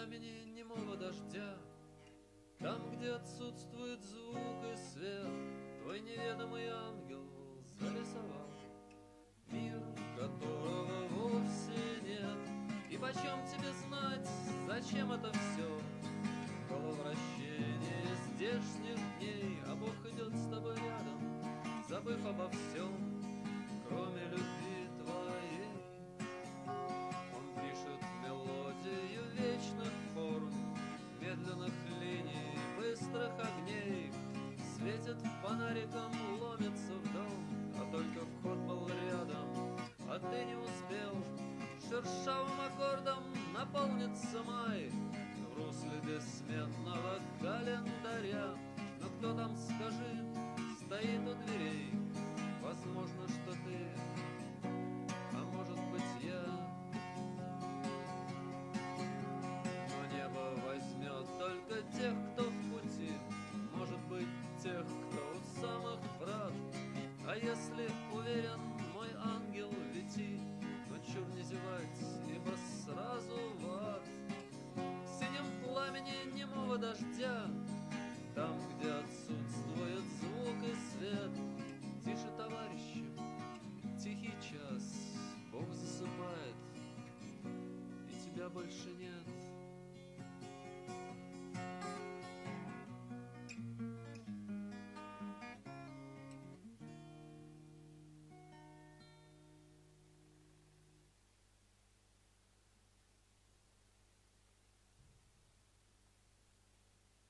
пламени немого дождя, там, где отсутствует звук и свет, твой неведомый ангел зарисовал мир, которого вовсе нет. И почем тебе знать, зачем это все? Головращение здешних дней, а Бог идет с тобой рядом, забыв обо всем, кроме любви твоей. Он пишет мелодию вечных форм, медленных линий, быстрых огней, светит фонариком, ломится в дом, а только вход был рядом, а ты не успел. Шершавым аккордом наполнится май в русле бессменного календаря. Но кто там, скажи, стоит у дверей? Возможно, что ты, а может быть я. Но небо возьмет только тех, кто в пути, может быть, тех, кто у самых врат. А если уверен, мой ангел, лети, но чур не зевать, ибо сразу в ад. В синем пламени немого дождя, там, где отсутствует звук и свет, тише, товарищи, тихий час, Бог засыпает, и тебя больше нет.